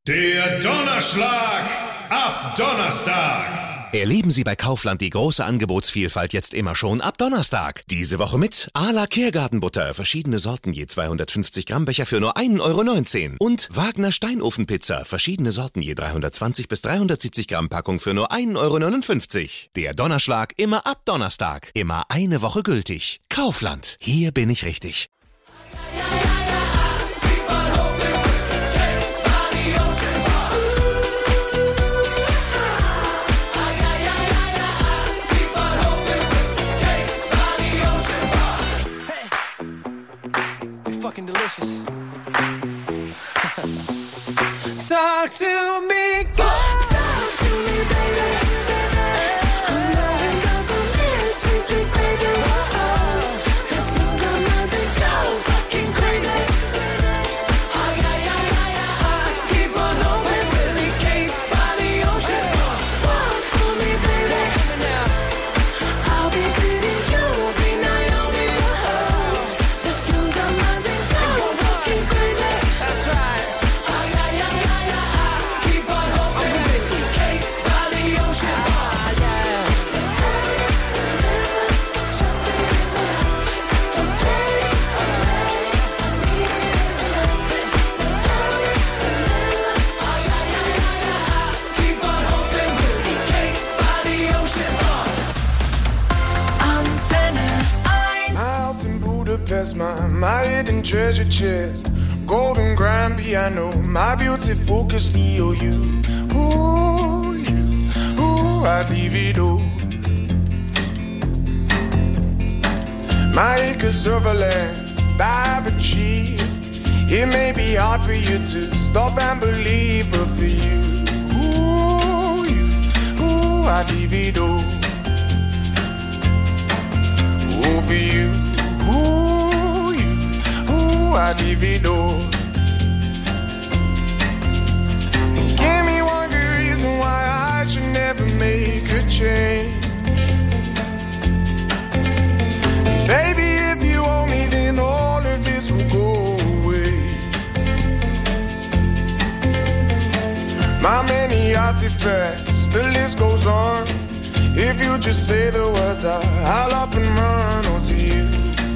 Der Donnerschlag ab Donnerstag. Erleben Sie bei Kaufland die große Angebotsvielfalt jetzt immer schon ab Donnerstag. Diese Woche mit Arla Kehrgartenbutter, verschiedene Sorten je 250 Gramm Becher für nur 1,19 € und Wagner Steinofenpizza, verschiedene Sorten je 320 bis 370 Gramm Packung für nur 1,59 €. Der Donnerschlag immer ab Donnerstag, immer eine Woche gültig. Kaufland, hier bin ich richtig. Fucking delicious. Talk to me, God. Talk to me, baby. I'm knowing that this is sweet, baby. Let's lose our minds and go fucking crazy. Keep on hoping, Billy Kate by the ocean. Walk for me, baby. I'll be pretty, you'll be Naomi. Let's lose our minds. My hidden treasure chest, golden grand piano, my beauty focus, EOU. Ooh, you, ooh, I'd leave it all. My acres of land I've achieved. It may be hard for you to stop and believe, but for you, I'd leave it all. Oh, for you, I'd leave it all. And give me one good reason why I should never make a change. And baby, if you owe me, then all of this will go away. My many artifacts, the list goes on. If you just say the words, I'll up and run onto you.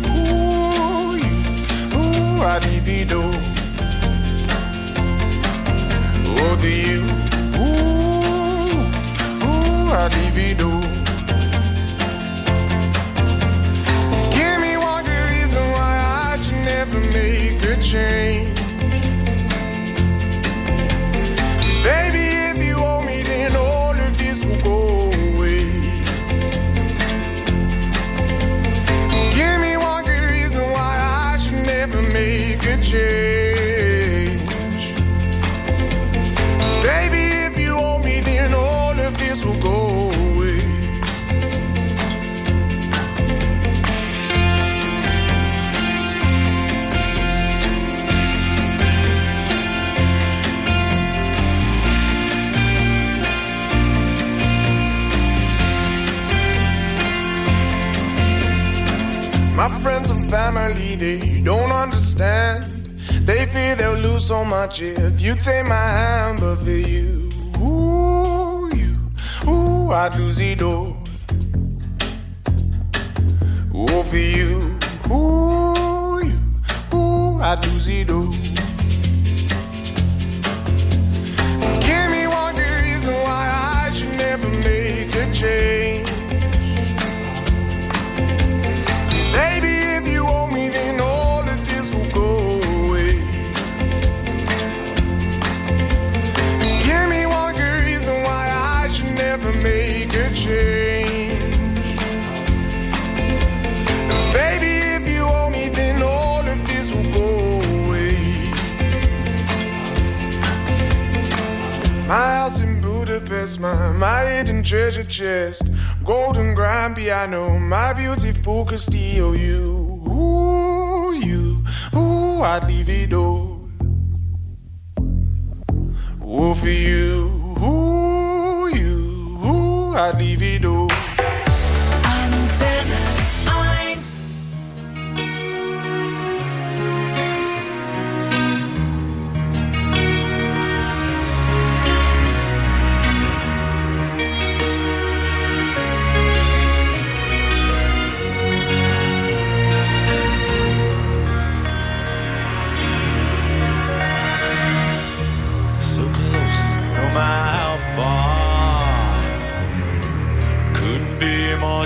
I'd leave it all. Oh, for you, I'd leave it all. Give me one good reason why I should never make a change. Baby, if you owe me, then all of this will go away. Give me one good reason why I should never make a change. Baby, if you owe me, then all of this will go away. My friends and family, they don't understand. They fear they'll lose so much if you take my hand. But for you, I'd lose it all. Oh, for you, I'd lose it all. Give me one good reason why I should never make a change. Baby, if you owe me, then all of this will go away. Give me one good reason why I should never make a change. Baby, if you owe me, then all of this will go away. My house in Budapest, my hidden treasure chest, golden grand piano, my beauty focus, EOU. I'd leave it all. Oh, for you, I'd leave it all. Antenne 1.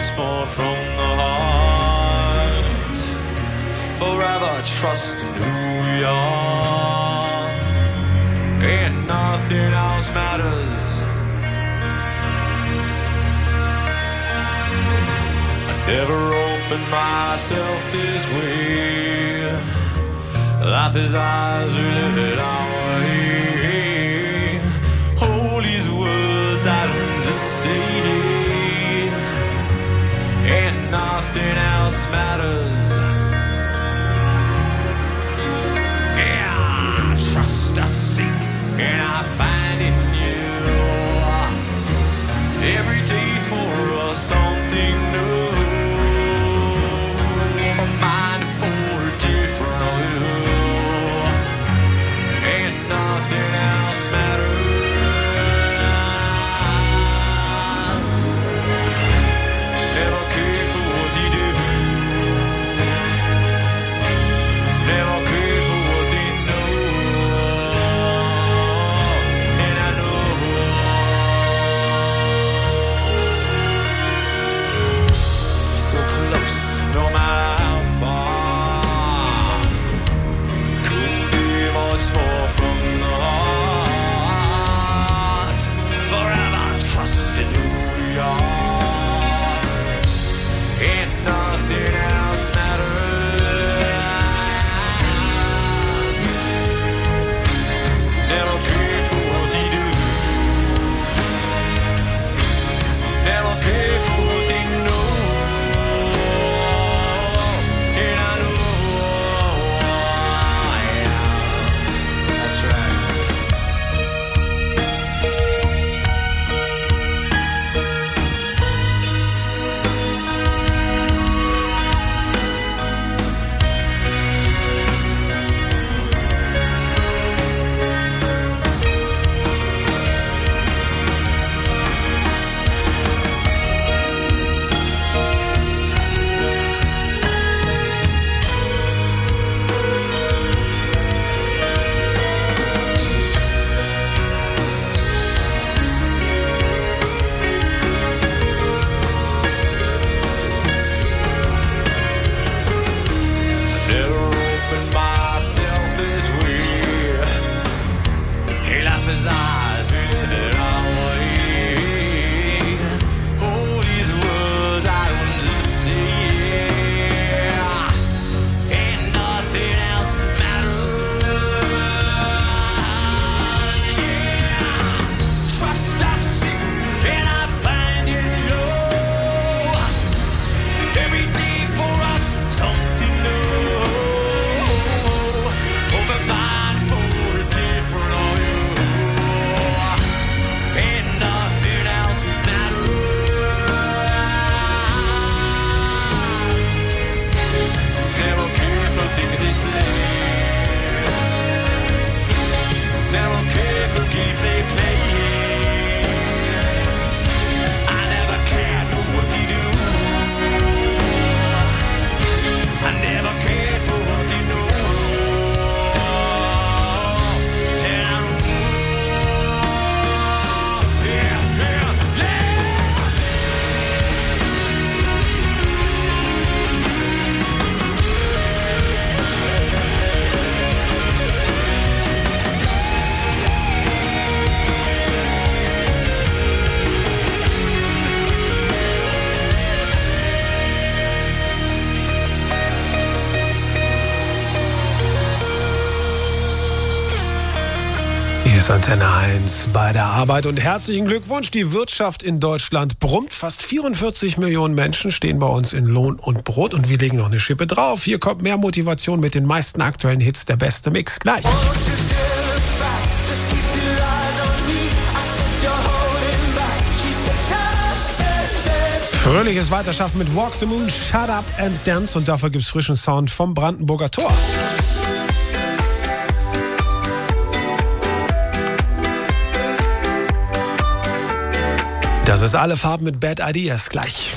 much more from the heart. Forever trust in who we are, and nothing else matters. I never opened myself this way. Life is ours, we live it our way. Hold these words I don't just say, and nothing else matters. Yeah, trust I seek and I find in you. Every day for us something new. A mind for a different view, and nothing else matters. Never cared for what you do. Never cared for what they know. And I know so close, no matter how far. Couldn't be much more from the heart. Forever trust in who we are, and nothing else matters. Never cared for what you do. Never cared for what they know. And I know, yeah, that's right. Never opened myself this way. Hey, life is ours, we live it our way. All these words I don't just say, and nothing else matters. Yeah, trust I seek and I find you know. Every day for us something new. Open mind for a different view, and nothing else matters. Never cared for things they say. Never cared for games they play. I never cared for what they do. I never cared for what they know. And I know, yeah, yeah, yeah. Hier ist Antenne 1 bei der Arbeit und herzlichen Glückwunsch. Die Wirtschaft in Deutschland brummt. Fast 44 Millionen Menschen stehen bei uns in Lohn und Brot und wir legen noch eine Schippe drauf. Hier kommt mehr Motivation mit den meisten aktuellen Hits, der beste Mix. Gleich. Fröhliches Weiterschaffen mit Walk the Moon, Shut Up and Dance und dafür gibt's frischen Sound vom Brandenburger Tor. Das ist alle Farben mit Bad Ideas. Gleich.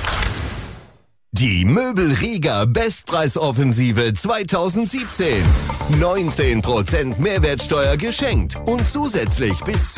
Die Möbelriga Bestpreisoffensive 2017. 19% Mehrwertsteuer geschenkt und zusätzlich bis zu